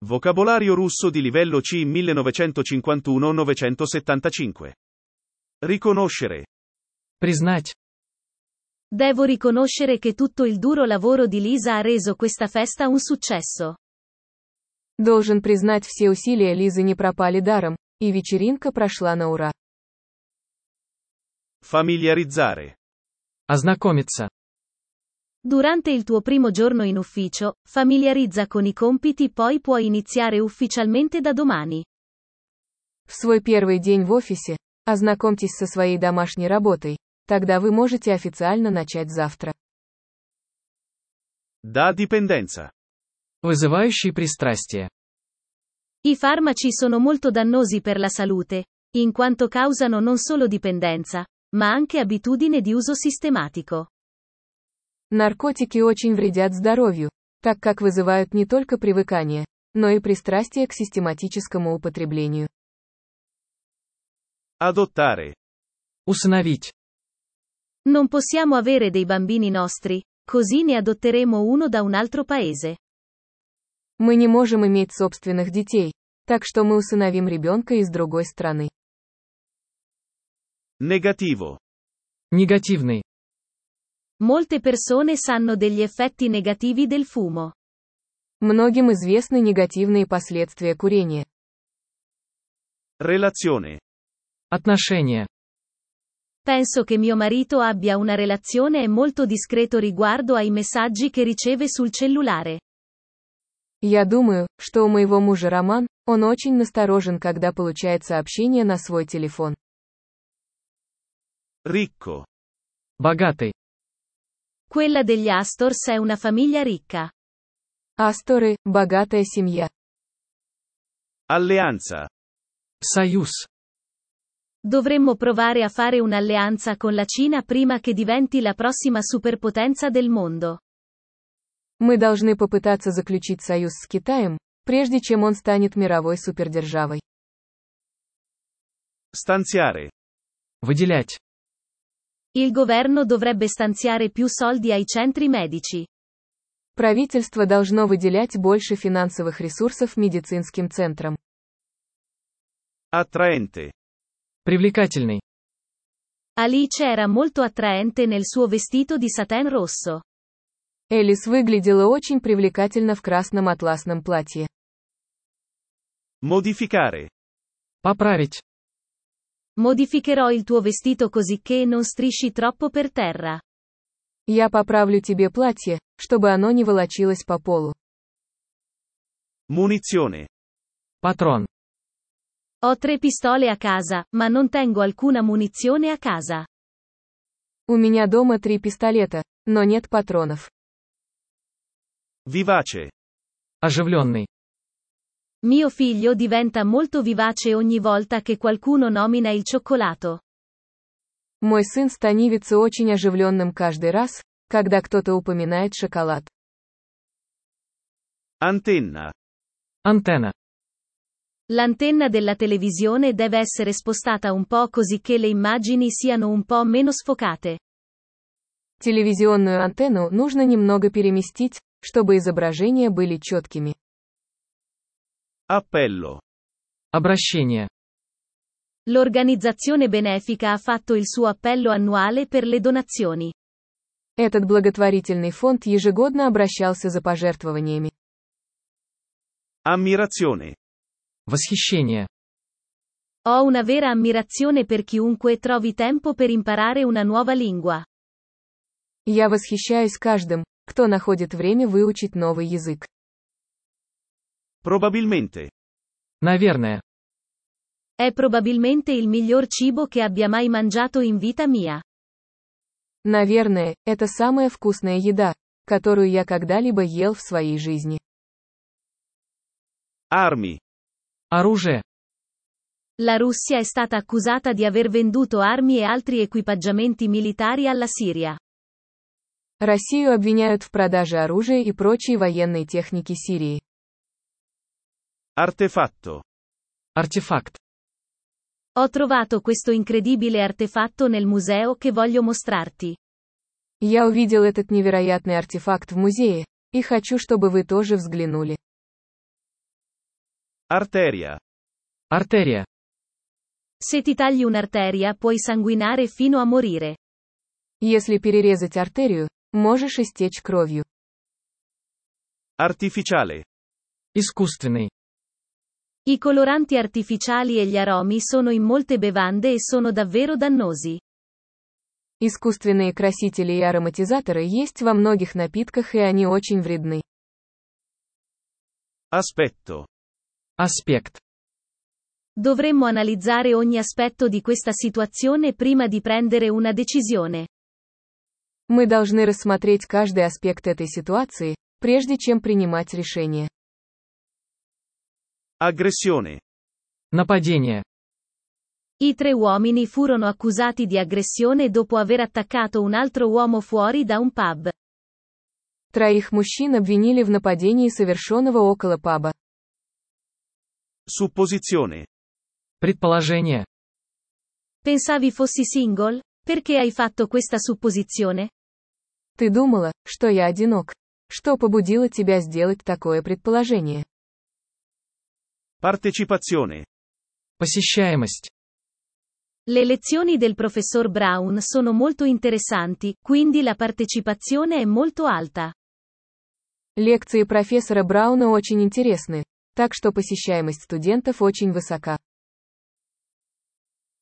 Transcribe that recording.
Vocabolario russo di livello C 1951-975. Riconoscere. Признать. Devo riconoscere che tutto il duro lavoro di Lisa ha reso questa festa un successo. Должен признать, все усилия Лизы не пропали даром, и вечеринка прошла на ура. Familiarizzare. Ознакомиться. Durante il tuo primo giorno in ufficio, familiarizza con i compiti, poi puoi iniziare ufficialmente da domani. В свой первый день в офисе, ознакомьтесь со своей домашней работой, тогда вы можете официально начать завтра. Da dipendenza. Вызывающий пристрастие. I farmaci sono molto dannosi per la salute, in quanto causano non solo dipendenza, ma anche abitudine di uso sistematico. Наркотики очень вредят здоровью, так как вызывают не только привыкание, но и пристрастие к систематическому употреблению. Adottare. Усыновить. Non possiamo avere dei bambini nostri, così ne adotteremo uno da un altro paese. Мы не можем иметь собственных детей, так что мы усыновим ребенка из другой страны. Negativo. Негативный. Molte persone sanno degli effetti negativi del fumo. Многим известны негативные последствия курения. Relazione. Отношения. Penso che mio marito abbia una relazione molto discreto riguardo ai messaggi che riceve sul cellulare. Я думаю, что у моего мужа Роман, он очень насторожен, когда получает сообщения на свой телефон. Ricco. Богатый. Quella degli Astors è una famiglia ricca. Асторы – богатая семья. Alleanza. Союз. Dovremmo provare a fare un'alleanza con la Cina prima che diventi la prossima superpotenza del mondo. Мы должны попытаться заключить союз с Китаем, прежде чем он станет мировой супердержавой. Stanziare. Выделять. Il governo dovrebbe stanziare più soldi ai centri medici. Правительство должно выделять больше финансовых ресурсов медицинским центрам. Attraente. Привлекательный. Alice era molto attraente nel suo vestito di satin rosso. Элис выглядела очень привлекательно в красном атласном платье. Modificare. Поправить. Modificherò il tuo vestito cosicché non strisci troppo per terra. Я поправлю тебе платье, чтобы оно не волочилось по полу. Munizione. Патрон. Ho 3 pistole a casa, ma non tengo alcuna munizione a casa. У меня дома 3 пистолета, но нет патронов. Vivace. Оживленный. Mio figlio diventa molto vivace ogni volta che qualcuno nomina il cioccolato. Мой сын становится очень оживленным каждый раз, когда кто-то упоминает шоколад. Antenna. Антенна. L'antenna della televisione deve essere spostata un po' cosicché le immagini siano un po' meno sfocate. Телевизионную антенну нужно немного переместить, чтобы изображения были четкими. Appello. Обращение. L'organizzazione benefica ha fatto il suo appello annuale per le donazioni. Этот благотворительный фонд ежегодно обращался за пожертвованиями. Ammirazione. Восхищение. Ho una vera ammirazione per chiunque trovi tempo per imparare una nuova lingua. Я восхищаюсь каждым, кто находит время выучить новый язык. Probabilmente. Наверное. È probabilmente il miglior cibo che abbia mai mangiato in vita mia. Наверное, это самая вкусная еда, которую я когда-либо ел в своей жизни. Armi. Оружие. La Russia è stata accusata di aver venduto armi e altri equipaggiamenti militari alla Siria. Россию обвиняют в продаже оружия и прочей военной техники Сирии. Artefatto. Артефакт. Ho trovato questo incredibile artefatto nel museo che voglio mostrarti. Я увидел этот невероятный артефакт в музее, и хочу, чтобы вы тоже взглянули. Arteria. Артерия. Se ti tagli un'arteria puoi sanguinare fino a morire. Если перерезать артерию, можешь истечь кровью. Artificiale. Искусственный. I coloranti artificiali e gli aromi sono in molte bevande e sono davvero dannosi. Искусственные красители и ароматизаторы есть во многих напитках, и они очень вредны. Aspetto. Аспект. Dovremmo analizzare ogni aspetto di questa situazione prima di prendere una decisione. Мы должны рассмотреть каждый аспект этой ситуации, прежде чем принимать решение. Aggressione. Нападение. I 3 uomini furono accusati di aggressione dopo aver attaccato un altro uomo fuori da un pub. 3 мужчин обвинили в нападении, совершенного около паба. Supposizione. Предположение. Pensavi fossi single? Perché hai fatto questa supposizione? Ты думала, что я одинок? Что побудило тебя сделать такое предположение? Partecipazione. Посещаемость. Le lezioni del professor Brown sono molto interessanti, quindi la partecipazione è molto alta. Лекции профессора Брауна очень интересны, так что посещаемость студентов очень высока.